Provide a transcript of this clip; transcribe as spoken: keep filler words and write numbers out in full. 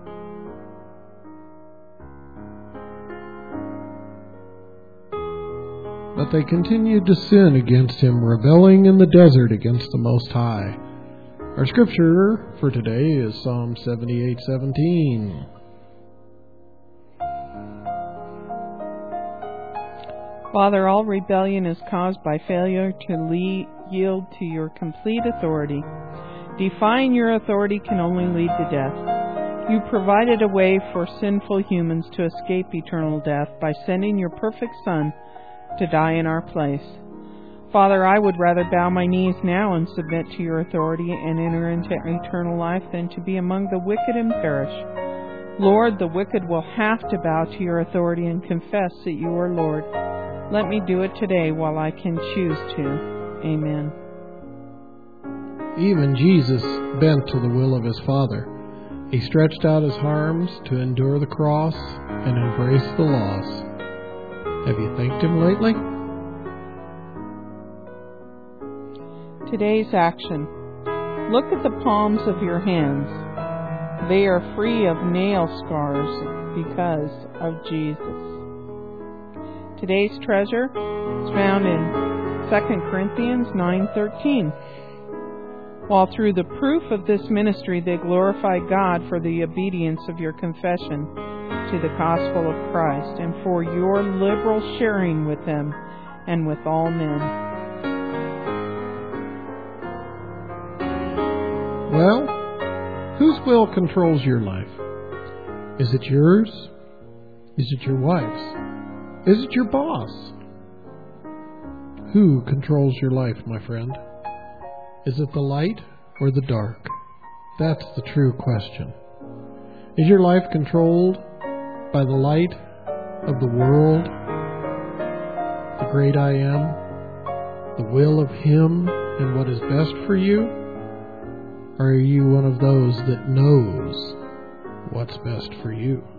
But they continued to sin against him, rebelling in the desert against the Most High. Our scripture for today is Psalm seventy-eight seventeen. Father, all rebellion is caused by failure to le- yield to your complete authority. Defying your authority can only lead to death. You provided a way for sinful humans to escape eternal death by sending your perfect Son to die in our place. Father, I would rather bow my knees now and submit to your authority and enter into eternal life than to be among the wicked and perish. Lord, the wicked will have to bow to your authority and confess that you are Lord. Let me do it today while I can choose to. Amen. Even Jesus bent to the will of his Father. He stretched out his arms to endure the cross and embrace the loss. Have you thanked him lately? Today's action. Look at the palms of your hands. They are free of nail scars because of Jesus. Today's treasure is found in Second Corinthians nine thirteen. While through the proof of this ministry they glorify God for the obedience of your confession to the gospel of Christ and for your liberal sharing with them and with all men. Well, whose will controls your life? Is it yours? Is it your wife's? Is it your boss? Who controls your life, my friend? Is it the light or the dark? That's the true question. Is your life controlled by the light of the world, the great I am, the will of Him and what is best for you? Or are you one of those that knows what's best for you?